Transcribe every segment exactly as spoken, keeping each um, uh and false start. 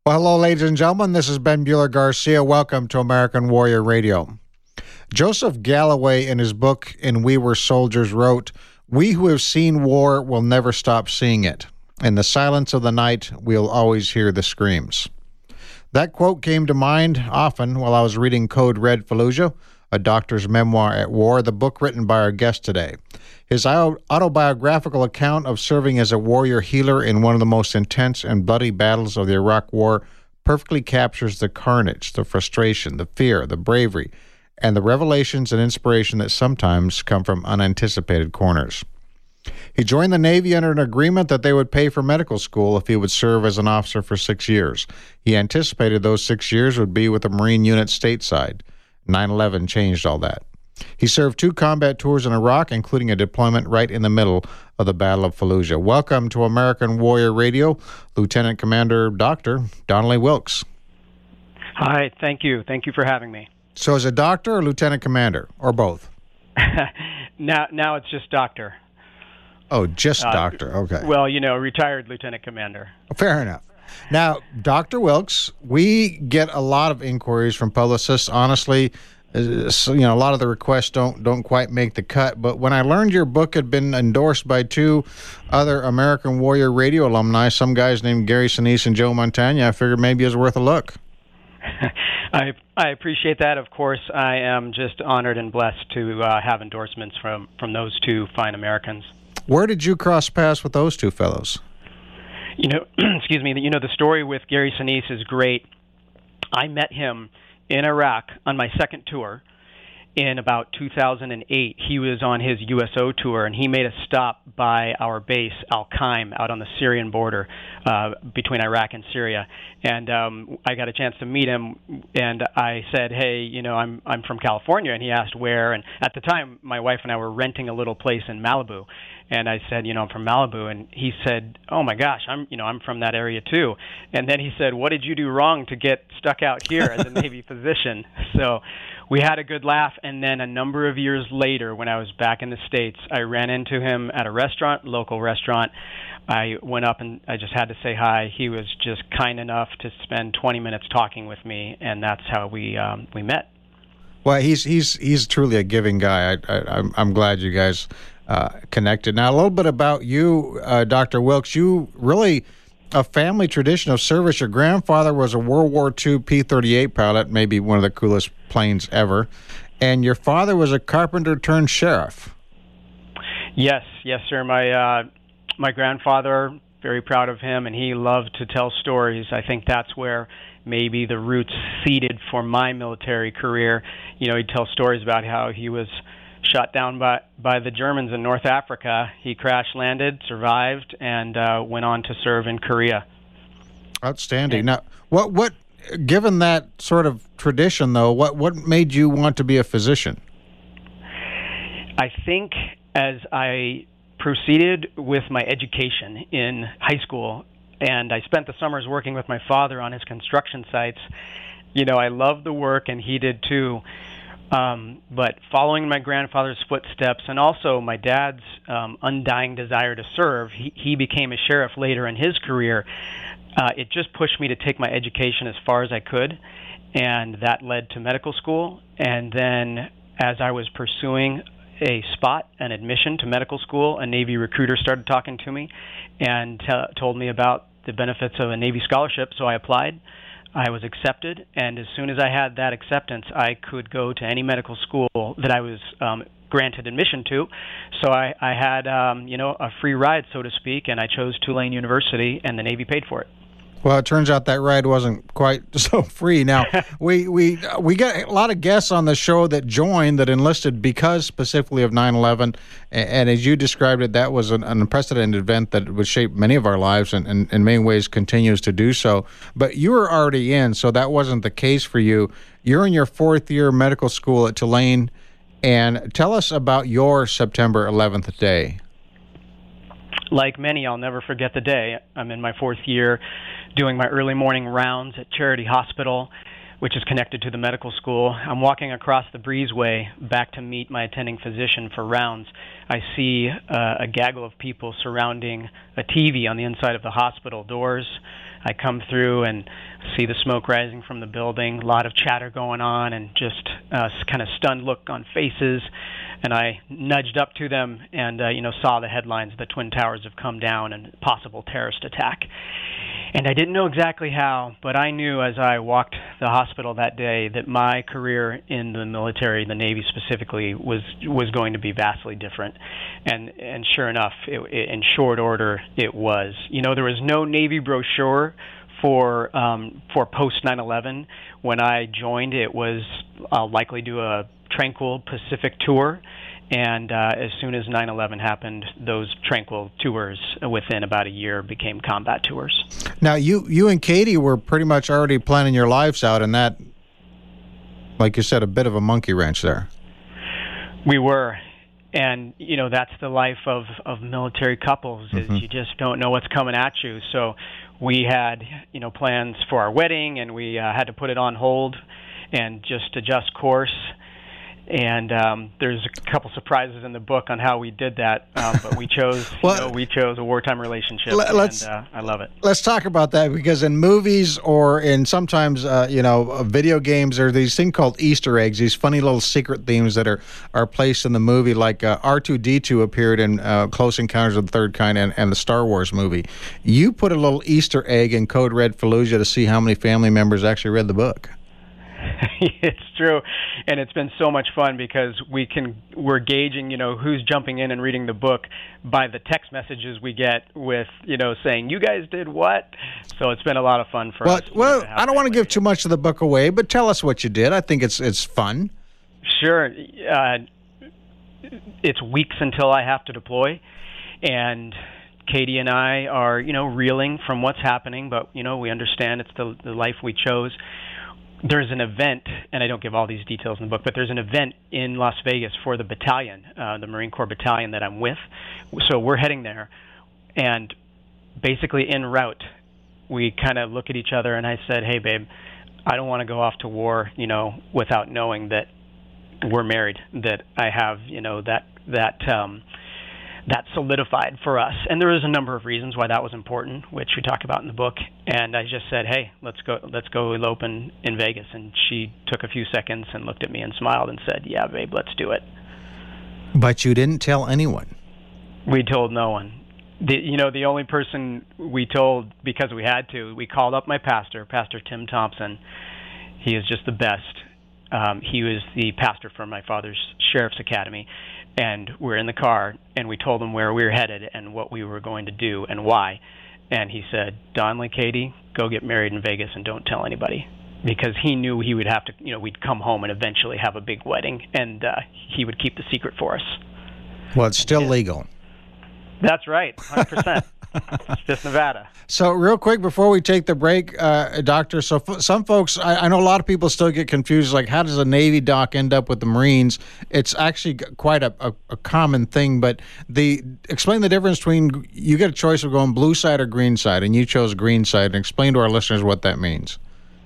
Well, hello, ladies and gentlemen. This is Ben Bueller Garcia. Welcome to American Warrior Radio. Joseph Galloway, in his book In We Were Soldiers, wrote, "We who have seen war will never stop seeing it. In the silence of the night, we'll always hear the screams." That quote came to mind often while I was reading Code Red Fallujah, A Doctor's Memoir at War, the book written by our guest today. His autobiographical account of serving as a warrior healer in one of the most intense and bloody battles of the Iraq War perfectly captures the carnage, the frustration, the fear, the bravery, and the revelations and inspiration that sometimes come from unanticipated corners. He joined the Navy under an agreement that they would pay for medical school if he would serve as an officer for six years. He anticipated those six years would be with the Marine unit stateside. nine eleven changed all that. He served two combat tours in Iraq, including a deployment right in the middle of the Battle of Fallujah. Welcome to American Warrior Radio, Lieutenant Commander Doctor Donnelly Wilkes. Hi, thank you. Thank you for having me. So is it doctor or lieutenant commander, or both? now, now it's just doctor. Oh, just uh, doctor. Okay. Well, you know, retired lieutenant commander. Fair enough. Now, Doctor Wilkes, we get a lot of inquiries from publicists. Honestly, uh, so, you know, a lot of the requests don't don't quite make the cut. But when I learned your book had been endorsed by two other American Warrior Radio alumni, some guys named Gary Sinise and Joe Montagna, I figured maybe it was worth a look. I I appreciate that. Of course, I am just honored and blessed to uh, have endorsements from, from those two fine Americans. Where did you cross paths with those two fellows? You know, excuse me, you know, the story with Gary Sinise is great. I met him in Iraq on my second tour in about two thousand eight. He was on his U S O tour, and he made a stop by our base, Al-Qaim, out on the Syrian border uh, between Iraq and Syria. And um, I got a chance to meet him, and I said, hey, you know, I'm I'm from California, and he asked where. And at the time, my wife and I were renting a little place in Malibu. And I said, you know, I'm from Malibu. And he said, oh, my gosh, I'm, you know, I'm from that area, too. And then he said, what did you do wrong to get stuck out here as a Navy physician? So we had a good laugh. And then a number of years later, when I was back in the States, I ran into him at a restaurant, local restaurant. I went up and I just had to say hi. He was just kind enough to spend twenty minutes talking with me, and that's how we um, we met. Well, he's he's he's truly a giving guy. I, I, I'm I'm glad you guys uh, connected. Now, a little bit about you, uh, Doctor Wilkes. You really a family tradition of service. Your grandfather was a World War Two P thirty-eight pilot, maybe one of the coolest planes ever, and your father was a carpenter turned sheriff. Yes, yes, sir. My uh, my grandfather, very proud of him, and he loved to tell stories. I think that's where maybe the roots seeded for my military career. You know, he'd tell stories about how he was shot down by, by the Germans in North Africa. He crash-landed, survived, and uh, went on to serve in Korea. Outstanding. And, now, what, what, given that sort of tradition, though, what, what made you want to be a physician? I think as I proceeded with my education in high school, and I spent the summers working with my father on his construction sites, you know, I loved the work, and he did too. Um, but following my grandfather's footsteps, and also my dad's um, undying desire to serve, he, he became a sheriff later in his career. Uh, it just pushed me to take my education as far as I could, and that led to medical school. And then as I was pursuing a spot, an admission to medical school, a Navy recruiter started talking to me and t- told me about the benefits of a Navy scholarship, so I applied. I was accepted, and as soon as I had that acceptance, I could go to any medical school that I was um, granted admission to. So I, I had, um, you know, a free ride, so to speak, and I chose Tulane University, and the Navy paid for it. Well, it turns out that ride wasn't quite so free. Now, we we we get a lot of guests on the show that joined, that enlisted because specifically of nine eleven, and, and as you described it, that was an, an unprecedented event that would shape many of our lives and, and in many ways continues to do so. But you were already in, so that wasn't the case for you. You're in your fourth year of medical school at Tulane, and tell us about your September eleventh day. Like many, I'll never forget the day. I'm in my fourth year doing my early morning rounds at Charity Hospital which is connected to the medical school. I'm walking across the breezeway back to meet my attending physician for rounds. I see uh, a gaggle of people surrounding a T V on the inside of the hospital doors. I come through and see the smoke rising from the building, a lot of chatter going on, and just uh, kind of stunned look on faces. And I nudged up to them and, uh, you know, saw the headlines, the Twin Towers have come down and possible terrorist attack. And I didn't know exactly how, but I knew as I walked the hospital that day that my career in the military, the Navy specifically, was was going to be vastly different. And and sure enough, it, it, in short order, it was. You know, there was no Navy brochure for um, for post nine eleven. When I joined, it was I'll likely do a Tranquil Pacific tour. And uh, as soon as nine eleven happened, those Tranquil tours within about a year became combat tours. Now, you you and Katie were pretty much already planning your lives out, and that, like you said, a bit of a monkey wrench there. We were. And, you know, that's the life of, of military couples, is mm-hmm. you just don't know what's coming at you. So we had, you know, plans for our wedding, and we uh, had to put it on hold and just adjust course. And um, there's a couple surprises in the book on how we did that, um, but we chose well, you know, we chose a wartime relationship, let's, and uh, I love it. Let's talk about that, because in movies or in sometimes uh, you know video games, there are these things called Easter eggs, these funny little secret themes that are, are placed in the movie, like uh, R two D two appeared in uh, Close Encounters of the Third Kind and, and the Star Wars movie. You put a little Easter egg in Code Red Fallujah to see how many family members actually read the book. It's true, and it's been so much fun because we can we're gauging, you know, who's jumping in and reading the book by the text messages we get with, you know, saying, "You guys did what?" So it's been a lot of fun for well, us. Well, know, I don't want to give too much of the book away, but tell us what you did. I think it's it's fun. Sure. Uh, it's weeks until I have to deploy, and Katie and I are, you know, reeling from what's happening, but, you know, we understand it's the, the life we chose. There's an event, and I don't give all these details in the book, but there's an event in Las Vegas for the battalion, uh, the Marine Corps battalion that I'm with. So we're heading there, and basically en route, we kind of look at each other, and I said, "Hey, babe, I don't want to go off to war, you know, without knowing that we're married, that I have, you know, that that um, that solidified for us." And there was a number of reasons why that was important, which we talk about in the book. And I just said, "Hey, let's go let's go elope in, in Vegas." And she took a few seconds and looked at me and smiled and said, "Yeah, babe, let's do it." But you didn't tell anyone. We told no one. The, you know, the only person we told, because we had to, we called up my pastor, Pastor Tim Thompson. He is just the best. Um, he was the pastor for my father's Sheriff's Academy. And we're in the car, and we told him where we were headed and what we were going to do and why. And he said, "Donnelly, Katie, go get married in Vegas and don't tell anybody." Because he knew he would have to, you know, we'd come home and eventually have a big wedding, and uh, he would keep the secret for us. Well, it's still legal. That's right, one hundred percent. It's just Nevada. So real quick before we take the break, uh, Doctor, so f- some folks, I, I know a lot of people still get confused, like how does a Navy doc end up with the Marines? It's actually quite a, a, a common thing, but the explain the difference between, you get a choice of going blue side or green side, and you chose green side, and explain to our listeners what that means.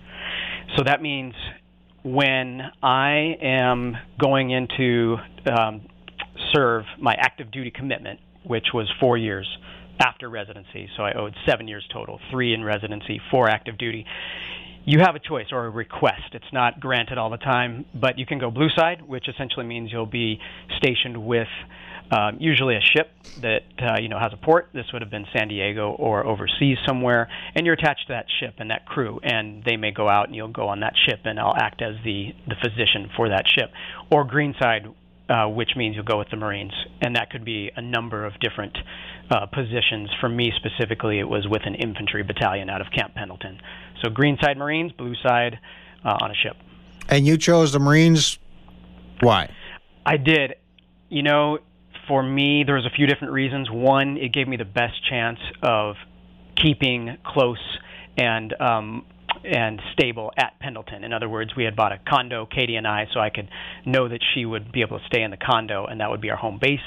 So that means when I am going into um, serve my active duty commitment, which was four years after residency, so I owed seven years total, three in residency, four active duty. You have a choice or a request. It's not granted all the time, but you can go blue side, which essentially means you'll be stationed with um, usually a ship that uh, you know has a port. This would have been San Diego or overseas somewhere, and you're attached to that ship and that crew, and they may go out and you'll go on that ship, and I'll act as the, the physician for that ship. Or green side, Uh, which means you'll go with the Marines. And that could be a number of different uh, positions. For me specifically, it was with an infantry battalion out of Camp Pendleton. So green side Marines, blue side uh, on a ship. And you chose the Marines, why? I did. You know, for me, there was a few different reasons. One, it gave me the best chance of keeping close and um, and stable at Pendleton. In other words, we had bought a condo, Katie and I, so I could know that she would be able to stay in the condo, and that would be our home base.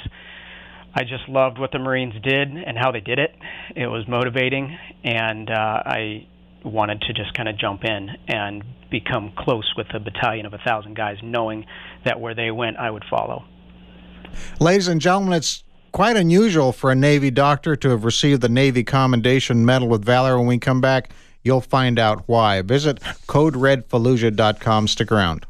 I just loved what the Marines did and how they did it. It was motivating, and uh, I wanted to just kind of jump in and become close with a battalion of a thousand guys, knowing that where they went, I would follow. Ladies and gentlemen, it's quite unusual for a Navy doctor to have received the Navy Commendation Medal with Valor. When we come back, you'll find out why. Visit code red fallujah dot com. Stick around.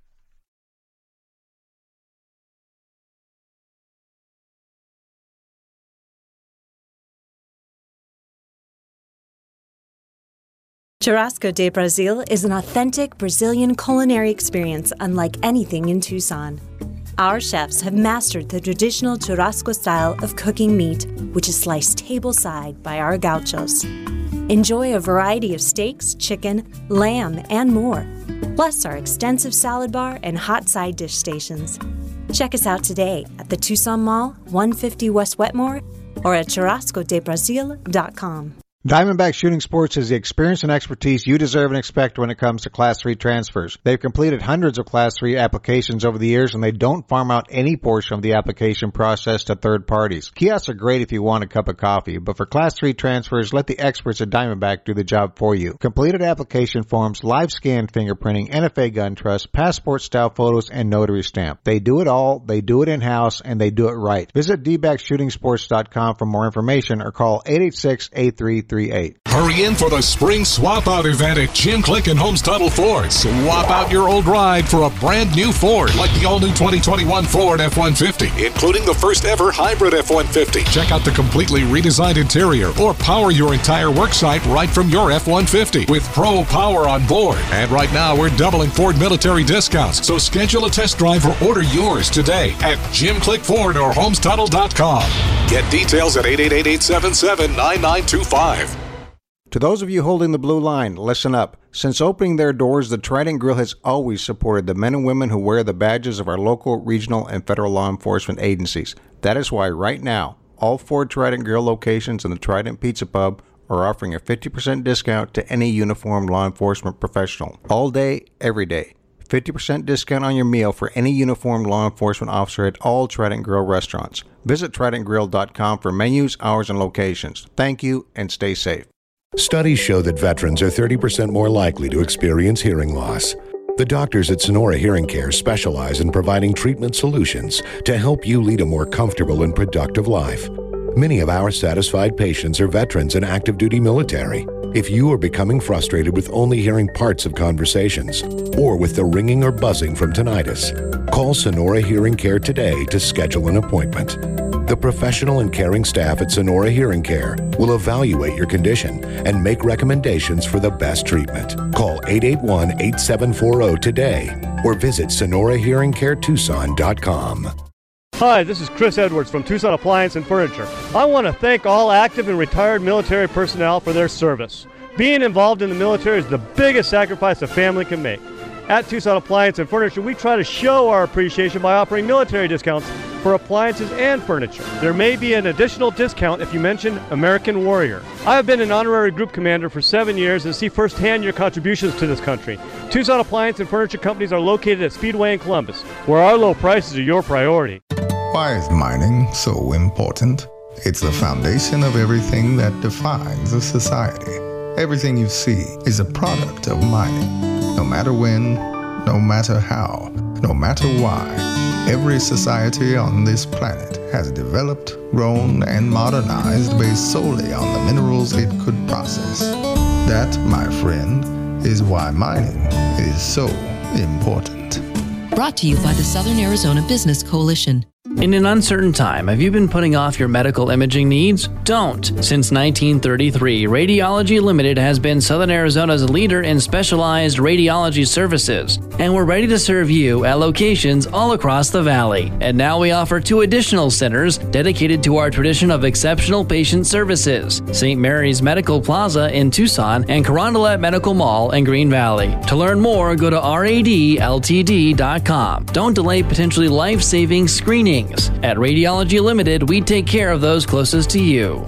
Churrasco de Brazil is an authentic Brazilian culinary experience unlike anything in Tucson. Our chefs have mastered the traditional churrasco style of cooking meat, which is sliced tableside by our gauchos. Enjoy a variety of steaks, chicken, lamb, and more, plus our extensive salad bar and hot side dish stations. Check us out today at the Tucson Mall, one fifty West Wetmore, or at churrasco de brazil dot com. Diamondback Shooting Sports is the experience and expertise you deserve and expect when it comes to Class three transfers. They've completed hundreds of Class three applications over the years, and they don't farm out any portion of the application process to third parties. Kiosks are great if you want a cup of coffee, but for Class three transfers, let the experts at Diamondback do the job for you. Completed application forms, live scan fingerprinting, N F A gun trust, passport-style photos, and notary stamp. They do it all, they do it in-house, and they do it right. Visit d back shooting sports dot com for more information or call eight eight six, eight three three eight. Hurry in for the spring swap out event at Jim Click and Holmes Tuttle Ford. Swap out your old ride for a brand new Ford, like the all-new twenty twenty-one Ford F one fifty, including the first ever hybrid F one fifty. Check out the completely redesigned interior or power your entire worksite right from your F one fifty with Pro Power on board. And right now we're doubling Ford military discounts, so schedule a test drive or order yours today at Jim Click Ford or Holmes Tuttle dot com. Get details at eight eight eight, eight seven seven, nine nine two five. To those of you holding the blue line, listen up. Since opening their doors, the Trident Grill has always supported the men and women who wear the badges of our local, regional, and federal law enforcement agencies. That is why right now, all four Trident Grill locations and the Trident Pizza Pub are offering a fifty percent discount to any uniformed law enforcement professional. All day, every day. fifty percent discount on your meal for any uniformed law enforcement officer at all Trident Grill restaurants. Visit trident grill dot com for menus, hours, and locations. Thank you, and stay safe. Studies show that veterans are thirty percent more likely to experience hearing loss. The doctors at Sonora Hearing Care specialize in providing treatment solutions to help you lead a more comfortable and productive life. Many of our satisfied patients are veterans and active duty military. If you are becoming frustrated with only hearing parts of conversations or with the ringing or buzzing from tinnitus, call Sonora Hearing Care today to schedule an appointment. The professional and caring staff at Sonora Hearing Care will evaluate your condition and make recommendations for the best treatment. Call eight eight one, eight seven four zero today or visit sonora hearing care tucson dot com. Hi, this is Chris Edwards from Tucson Appliance and Furniture. I want to thank all active and retired military personnel for their service. Being involved in the military is the biggest sacrifice a family can make. At Tucson Appliance and Furniture, we try to show our appreciation by offering military discounts for appliances and furniture. There may be an additional discount if you mention American Warrior. I have been an honorary group commander for seven years and see firsthand your contributions to this country. Tucson Appliance and Furniture companies are located at Speedway in Columbus, where our low prices are your priority. Why is mining so important? It's the foundation of everything that defines a society. Everything you see is a product of mining. No matter when, no matter how, no matter why, every society on this planet has developed, grown, and modernized based solely on the minerals it could process. That, my friend, is why mining is so important. Brought to you by the Southern Arizona Business Coalition. In an uncertain time, have you been putting off your medical imaging needs? Don't. Since nineteen thirty-three, Radiology Limited has been Southern Arizona's leader in specialized radiology services, and we're ready to serve you at locations all across the valley. And now we offer two additional centers dedicated to our tradition of exceptional patient services: Saint Mary's Medical Plaza in Tucson and Carondelet Medical Mall in Green Valley. To learn more, go to R A D L T D dot com. Don't delay potentially life-saving screenings. At Radiology Limited, we take care of those closest to you.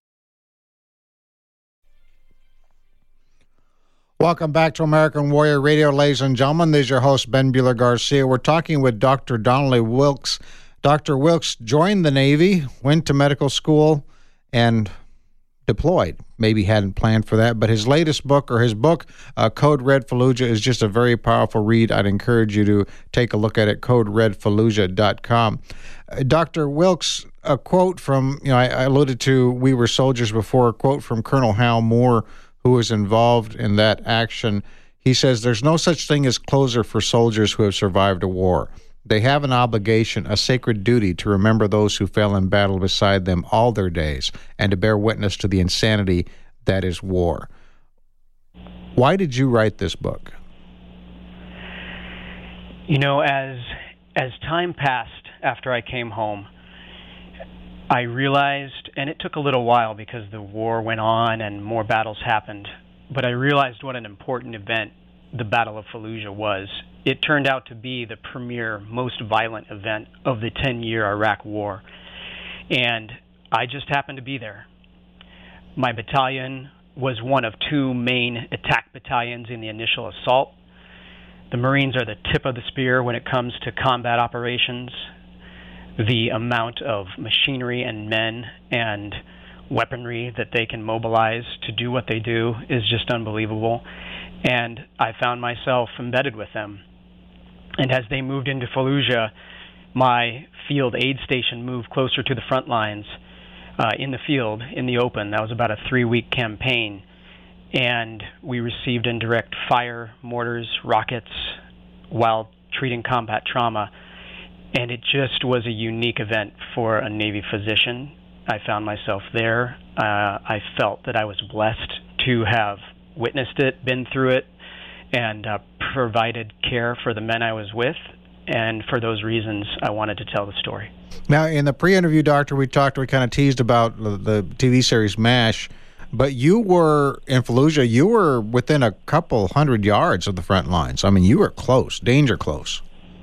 Welcome back to American Warrior Radio, ladies and gentlemen. This is your host, Ben Bueller Garcia. We're talking with Doctor Donnelly Wilkes. Doctor Wilkes joined the Navy, went to medical school, and deployed. Maybe hadn't planned for that, but his latest book, or his book, uh, Code Red Fallujah, is just a very powerful read. I'd encourage you to take a look at it, code red fallujah dot com. Uh, Doctor Wilkes, a quote from, you know, I, I alluded to We Were Soldiers before, a quote from Colonel Hal Moore, who was involved in that action. He says, "There's no such thing as closure for soldiers who have survived a war. They have an obligation, a sacred duty, to remember those who fell in battle beside them all their days and to bear witness to the insanity that is war." Why did you write this book? You know, as as time passed after I came home, I realized, and it took a little while because the war went on and more battles happened, but I realized what an important event the Battle of Fallujah was. It turned out to be the premier, most violent event of the ten-year Iraq War, and I just happened to be there. My battalion was one of two main attack battalions in the initial assault. The Marines are the tip of the spear when it comes to combat operations. The amount of machinery and men and weaponry that they can mobilize to do what they do is just unbelievable. And I found myself embedded with them. And as they moved into Fallujah, my field aid station moved closer to the front lines uh, in the field, in the open. That was about a three-week campaign. And we received indirect fire, mortars, rockets, while treating combat trauma. And it just was a unique event for a Navy physician. I found myself there. Uh, I felt that I was blessed to have witnessed it, been through it, and uh, provided care for the men I was with. And for those reasons, I wanted to tell the story. Now, in the pre-interview, Doctor, we talked, we kind of teased about the, the T V series MASH, but you were in Fallujah, you were within a couple hundred yards of the front lines. I mean, you were close, danger close.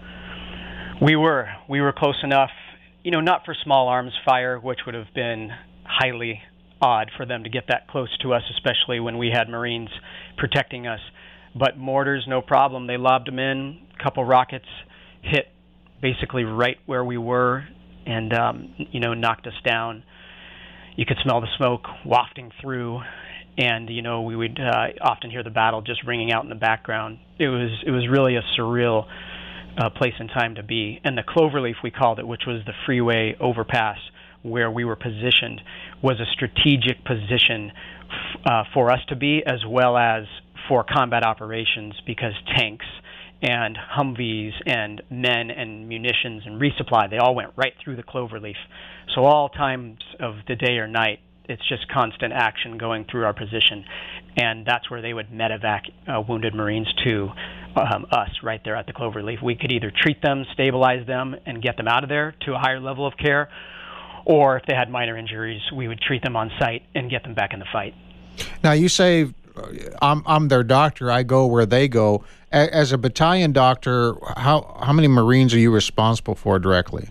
We were. We were close enough, you know, not for small arms fire, which would have been highly odd for them to get that close to us, especially when we had Marines protecting us. But mortars, no problem. They lobbed them in. A couple rockets hit basically right where we were and, um, you know, knocked us down. You could smell the smoke wafting through, and, you know, we would uh, often hear the battle just ringing out in the background. It was, it was really a surreal Uh, place and time to be. And the Cloverleaf, we called it, which was the freeway overpass where we were positioned, was a strategic position f- uh, for us to be, as well as for combat operations, because tanks and Humvees and men and munitions and resupply, they all went right through the Cloverleaf. So all times of the day or night, it's just constant action going through our position. And that's where they would medevac uh, wounded Marines to um, us right there at the Cloverleaf. We could either treat them, stabilize them, and get them out of there to a higher level of care, or if they had minor injuries, we would treat them on site and get them back in the fight. Now, you say, I'm, I'm their doctor, I go where they go. A- as a battalion doctor, how, how many Marines are you responsible for directly?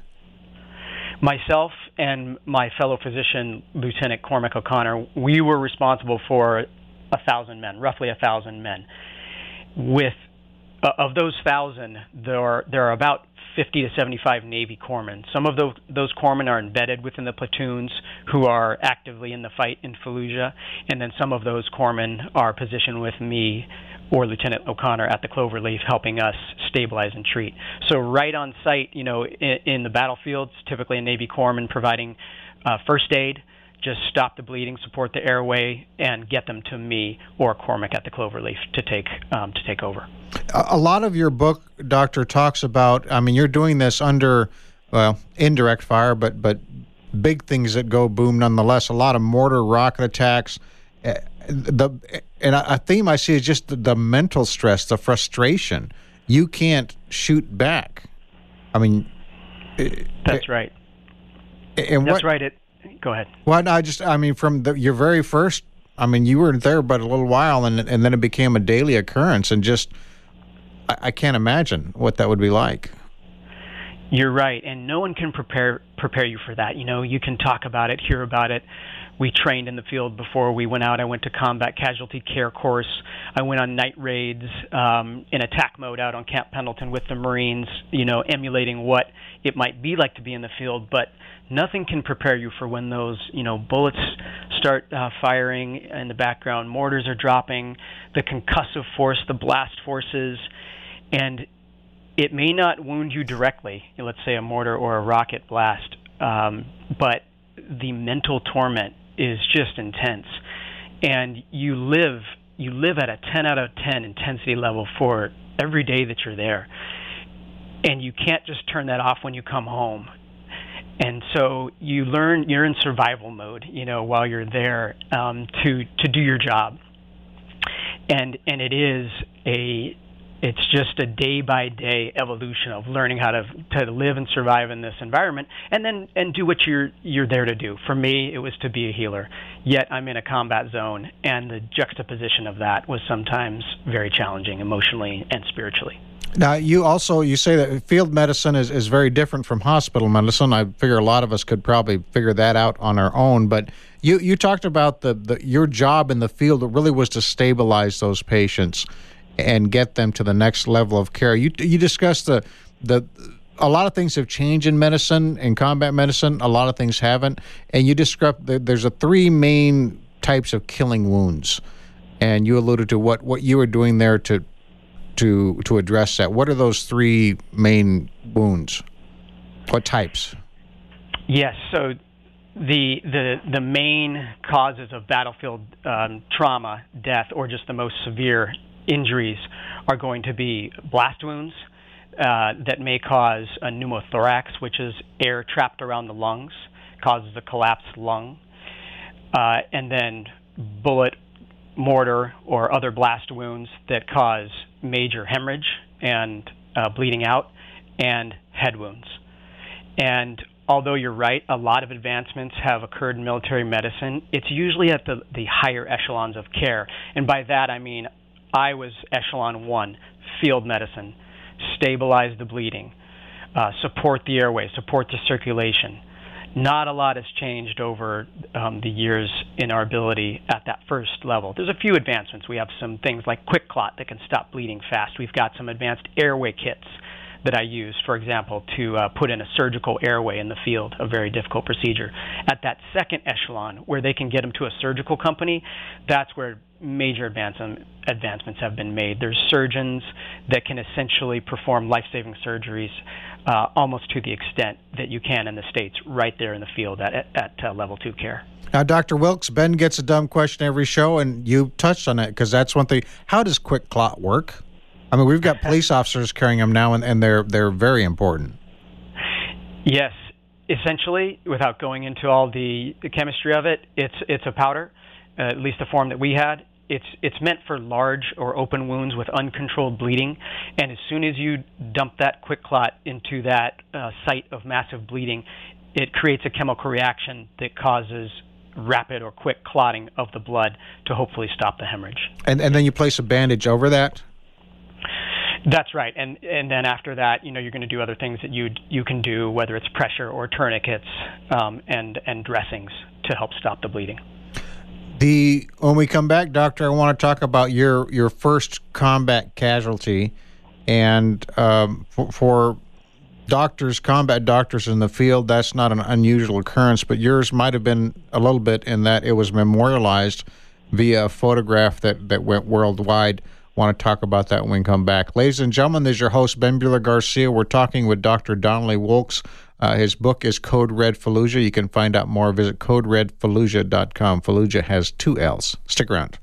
Myself and my fellow physician, Lieutenant Cormac O'Connor, we were responsible for a thousand men, roughly a thousand men. With uh, of those thousand, there are there are about fifty to seventy-five Navy corpsmen. Some of those those corpsmen are embedded within the platoons who are actively in the fight in Fallujah, and then some of those corpsmen are positioned with me or Lieutenant O'Connor at the Cloverleaf, helping us stabilize and treat. So right on site, you know, in, in the battlefields, typically a Navy corpsman providing uh, first aid, just stop the bleeding, support the airway, and get them to me or Cormac at the Cloverleaf to take um, to take over. A lot of your book, Doctor, talks about, I mean, you're doing this under, well, indirect fire, but but big things that go boom nonetheless. A lot of mortar, rocket attacks. Uh, the and a theme I see is just the, the mental stress, the frustration. You can't shoot back. I mean, that's it, right. And that's what, right. It. Go ahead. Well, I just, I mean, from the, your very first, I mean, you were there but a little while, and and then it became a daily occurrence, and just, I, I can't imagine what that would be like. You're right, and no one can prepare prepare you for that. You know, you can talk about it, hear about it, we trained in the field before we went out. I went to combat casualty care course. I went on night raids um, in attack mode out on Camp Pendleton with the Marines, you know, emulating what it might be like to be in the field. But nothing can prepare you for when those, you know, bullets start uh, firing in the background, mortars are dropping, the concussive force, the blast forces, and it may not wound you directly, let's say a mortar or a rocket blast, um, but the mental torment is just intense. And you live you live at a ten out of ten intensity level for every day that you're there. And you can't just turn that off when you come home. And so you learn, you're in survival mode, you know, while you're there um, to to do your job. And and it is a It's just a day-by-day evolution of learning how to to live and survive in this environment, and then and do what you're you're there to do. For me, it was to be a healer. Yet I'm in a combat zone, and the juxtaposition of that was sometimes very challenging emotionally and spiritually. Now, you also you say that field medicine is, is very different from hospital medicine. I figure a lot of us could probably figure that out on our own. But you, you talked about the, the your job in the field really was to stabilize those patients and get them to the next level of care. You you discussed the the a lot of things have changed in medicine, in combat medicine. A lot of things haven't, and you described the, there's a three main types of killing wounds, and you alluded to what, what you were doing there to to to address that. What are those three main wounds? What types? Yes, so the the the main causes of battlefield um, trauma, death, or just the most severe injuries are going to be blast wounds uh, that may cause a pneumothorax, which is air trapped around the lungs, causes a collapsed lung, uh, and then bullet, mortar, or other blast wounds that cause major hemorrhage and uh, bleeding out, and head wounds. And although you're right, a lot of advancements have occurred in military medicine, it's usually at the, the higher echelons of care. And by that I mean I was echelon one, field medicine, stabilize the bleeding, uh, support the airway, support the circulation. Not a lot has changed over um, the years in our ability at that first level. There's a few advancements. We have some things like Quick Clot that can stop bleeding fast. We've got some advanced airway kits that I use, for example, to uh, put in a surgical airway in the field, a very difficult procedure. At that second echelon, where they can get them to a surgical company, that's where major advance- advancements have been made. There's surgeons that can essentially perform life-saving surgeries uh, almost to the extent that you can in the States, right there in the field at, at uh, level two care. Now, Doctor Wilkes, Ben gets a dumb question every show, and you touched on it, because that's one thing. How does Quick Clot work? I mean, we've got police officers carrying them now, and, and they're they're very important. Yes. Essentially, without going into all the, the chemistry of it, it's it's a powder, uh, at least the form that we had. It's it's meant for large or open wounds with uncontrolled bleeding, and as soon as you dump that Quick Clot into that uh, site of massive bleeding, it creates a chemical reaction that causes rapid or quick clotting of the blood to hopefully stop the hemorrhage. And and then you place a bandage over that? That's right, and and then after that, you know, you're going to do other things that you you can do, whether it's pressure or tourniquets, um, and and dressings to help stop the bleeding. The when we come back, Doctor, I want to talk about your your first combat casualty, and um, for, for doctors, combat doctors in the field, that's not an unusual occurrence, but yours might have been a little bit in that it was memorialized via a photograph that that went worldwide. Want to talk about that when we come back. Ladies and gentlemen, this is your host, Ben Buehler-Garcia. We're talking with Doctor Donnelly Wilkes. Uh, his book is Code Red Fallujah. You can find out more. Visit code red fallujah dot com. Fallujah has two L's. Stick around.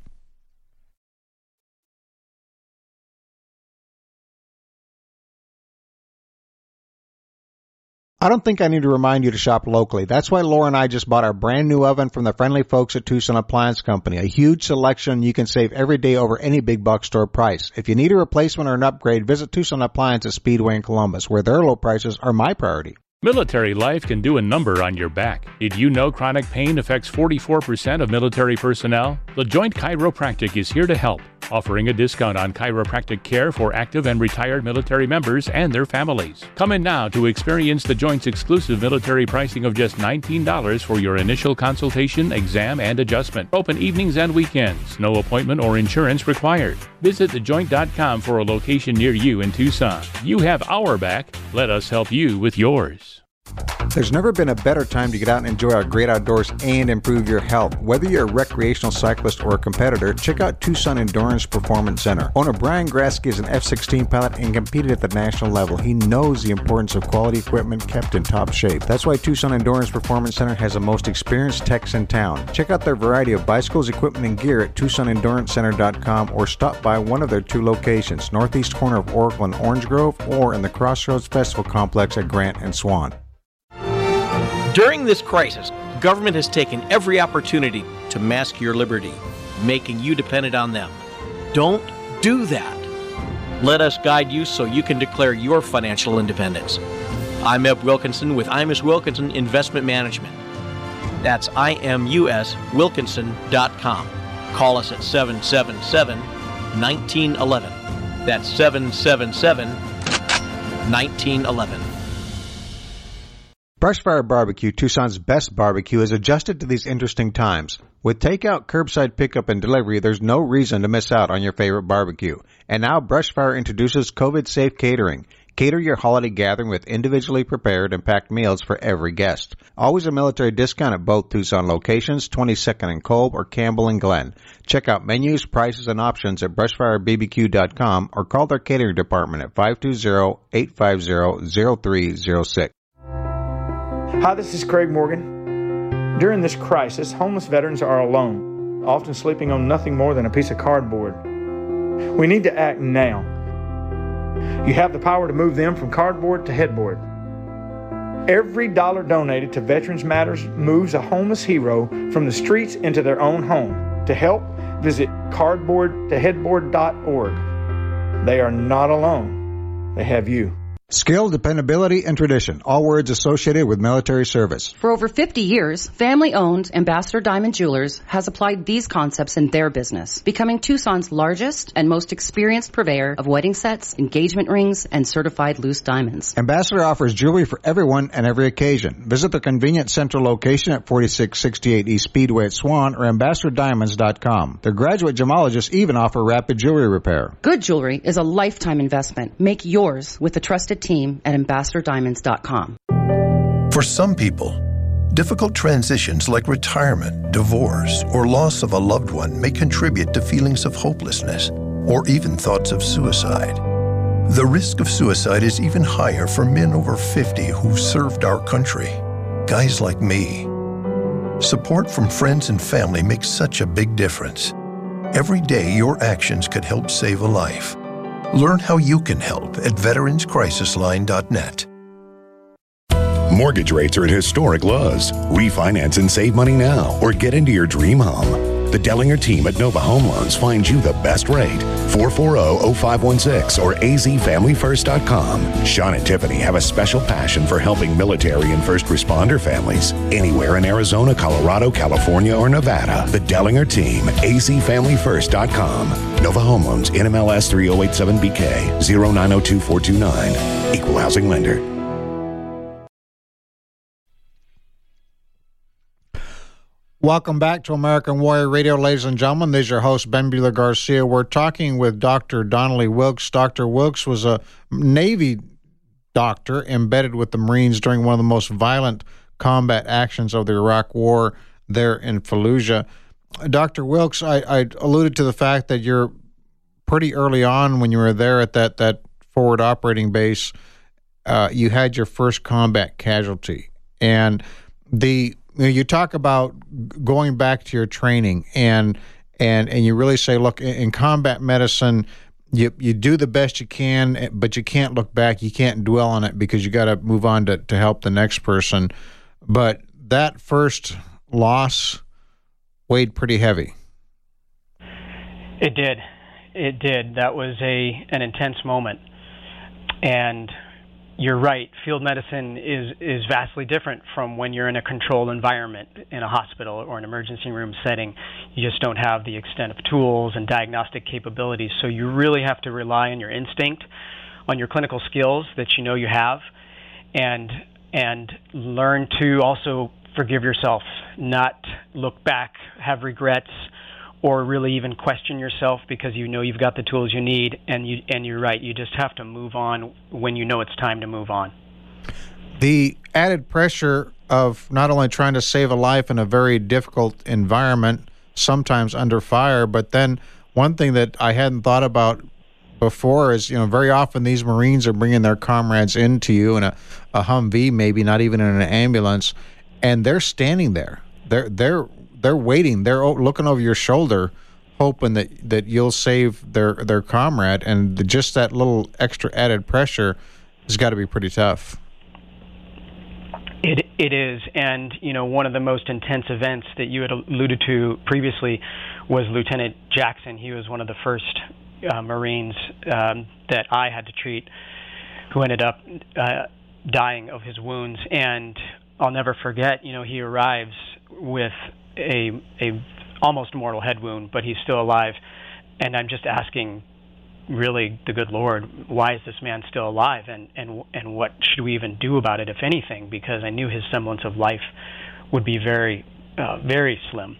I don't think I need to remind you to shop locally. That's why Laura and I just bought our brand new oven from the friendly folks at Tucson Appliance Company. A huge selection. You can save every day over any big box store price. If you need a replacement or an upgrade, visit Tucson Appliance at Speedway in Columbus, where their low prices are my priority. Military life can do a number on your back. Did you know chronic pain affects forty-four percent of military personnel? The Joint Chiropractic is here to help. offering a discount on chiropractic care for active and retired military members and their families. Come in now to experience the Joint's exclusive military pricing of just nineteen dollars for your initial consultation, exam, and adjustment. Open evenings and weekends. No appointment or insurance required. Visit the joint dot com for a location near you in Tucson. You have our back. Let us help you with yours. There's never been a better time to get out and enjoy our great outdoors and improve your health. Whether you're a recreational cyclist or a competitor, check out Tucson Endurance Performance Center. Owner Brian Grasky is an F sixteen pilot and competed at the national level. He knows the importance of quality equipment kept in top shape. That's why Tucson Endurance Performance Center has the most experienced techs in town. Check out their variety of bicycles, equipment, and gear at tucson endurance center dot com or stop by one of their two locations, northeast corner of Oracle and Orange Grove, or in the Crossroads Festival Complex at Grant and Swan. During this crisis, government has taken every opportunity to mask your liberty, making you dependent on them. Don't do that. Let us guide you so you can declare your financial independence. I'm Eb Wilkinson with Imus Wilkinson Investment Management. That's I M U S Wilkinson dot com. Call us at seven seven seven, one nine one one. That's seven seven seven, one nine one one. Brushfire Barbecue, Tucson's best barbecue, is adjusted to these interesting times. With takeout, curbside pickup, and delivery, there's no reason to miss out on your favorite barbecue. And now Brushfire introduces COVID-safe catering. Cater your holiday gathering with individually prepared and packed meals for every guest. Always a military discount at both Tucson locations, twenty-second and Kolb or Campbell and Glen. Check out menus, prices, and options at brushfire b b q dot com or call their catering department at five two zero, eight five zero, zero three zero six. Hi, this is Craig Morgan. During this crisis, homeless veterans are alone, often sleeping on nothing more than a piece of cardboard. We need to act now. You have the power to move them from cardboard to headboard. Every dollar donated to Veterans Matters moves a homeless hero from the streets into their own home. To help, visit cardboard to headboard dot org. They are not alone. They have you. Skill, dependability, and tradition, all words associated with military service. For over fifty years, family-owned Ambassador Diamond Jewelers has applied these concepts in their business, becoming Tucson's largest and most experienced purveyor of wedding sets, engagement rings, and certified loose diamonds. Ambassador offers jewelry for everyone and every occasion. Visit their convenient central location at forty-six sixty-eight East Speedway at Swan or ambassador diamonds dot com. Their graduate gemologists even offer rapid jewelry repair. Good jewelry is a lifetime investment. Make yours with the trusted team at ambassador diamonds dot com. For some people, difficult transitions like retirement, divorce, or loss of a loved one may contribute to feelings of hopelessness or even thoughts of suicide. The risk of suicide is even higher for men over fifty who've served our country, guys like me. Support from friends and family makes such a big difference. Every day, your actions could help save a life. Learn how you can help at veterans crisis line dot net. Mortgage rates are at historic lows. Refinance and save money now or get into your dream home. The Dellinger team at Nova Home Loans finds you the best rate. four four zero, zero five one six or a z family first dot com. Sean and Tiffany have a special passion for helping military and first responder families. Anywhere in Arizona, Colorado, California, or Nevada. The Dellinger team, a z family first dot com. Nova Home Loans, N M L S three oh eight seven B K, zero nine zero two four two nine. Equal housing lender. Welcome back to American Warrior Radio, ladies and gentlemen. This is your host, Ben Bueller Garcia. We're talking with Doctor Donnelly Wilkes. Doctor Wilkes was a Navy doctor embedded with the Marines during one of the most violent combat actions of the Iraq War there in Fallujah. Doctor Wilkes, I, I alluded to the fact that you're pretty early on when you were there at that, that forward operating base, uh, you had your first combat casualty. And the you know, you talk about going back to your training, and and and you really say, look, in, in combat medicine, you you do the best you can, but you can't look back. You can't dwell on it because you got to move on to, to help the next person. But that first loss weighed pretty heavy. It did. It did. That was a an intense moment. And you're right. Field medicine is, is vastly different from when you're in a controlled environment in a hospital or an emergency room setting. You just don't have the extent of tools and diagnostic capabilities. So you really have to rely on your instinct, on your clinical skills that you know you have, and and learn to also forgive yourself, not look back, have regrets, or really even question yourself because you know you've got the tools you need, and you and you're right. You just have to move on when you know it's time to move on. The added pressure of not only trying to save a life in a very difficult environment, sometimes under fire, but then one thing that I hadn't thought about before is, you know, very often these Marines are bringing their comrades into you in a, a Humvee, maybe not even in an ambulance, and they're standing there. They're they're they're waiting. They're looking over your shoulder, hoping that, that you'll save their their comrade, and the, just that little extra added pressure has got to be pretty tough. It it is, and you know, one of the most intense events that you had alluded to previously was Lieutenant Jackson. He was one of the first uh, Marines um, that I had to treat, who ended up uh, dying of his wounds. And I'll never forget, you know, he arrives with a a almost mortal head wound, but he's still alive. And I'm just asking, really, the good Lord, why is this man still alive, and and and what should we even do about it, if anything? Because I knew his semblance of life would be very, uh, very slim.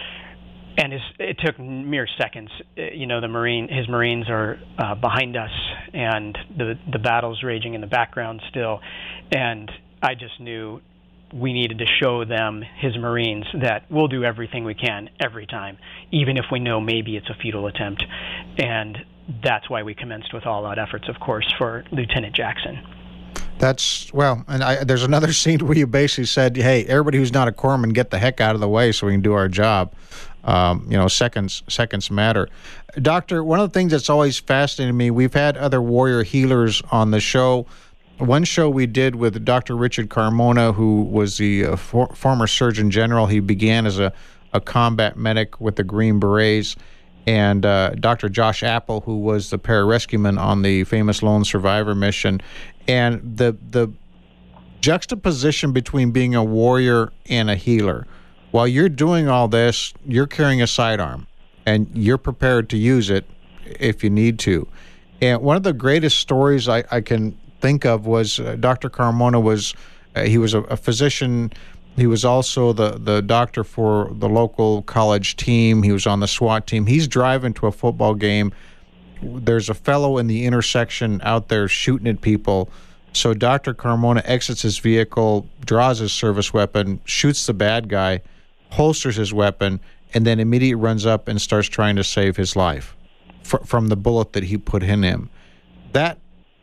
And his, it took mere seconds. You know, the Marine, his Marines are uh, behind us, and the the battle's raging in the background still. And I just knew we needed to show them, his Marines, that we'll do everything we can every time, even if we know maybe it's a futile attempt. And that's why we commenced with all-out efforts, of course, for Lieutenant Jackson. That's, well, and I, there's another scene where you basically said, hey, everybody who's not a corpsman, get the heck out of the way so we can do our job. Um, you know, seconds seconds matter. Doctor, one of the things that's always fascinated me, we've had other warrior healers on the show. One show we did with Doctor Richard Carmona, who was the uh, for, former Surgeon General. He began as a, a combat medic with the Green Berets. And uh, Doctor Josh Apple, who was the pararescueman on the famous Lone Survivor mission. And the the juxtaposition between being a warrior and a healer. While you're doing all this, you're carrying a sidearm, and you're prepared to use it if you need to. And one of the greatest stories I, I can think of was uh, Doctor Carmona was, uh, he was a, a physician. He was also the, the doctor for the local college team. He was on the SWAT team. He's driving to a football game. There's a fellow in the intersection out there shooting at people. So Doctor Carmona exits his vehicle, draws his service weapon, shoots the bad guy, holsters his weapon, and then immediately runs up and starts trying to save his life fr- from the bullet that he put in him. That,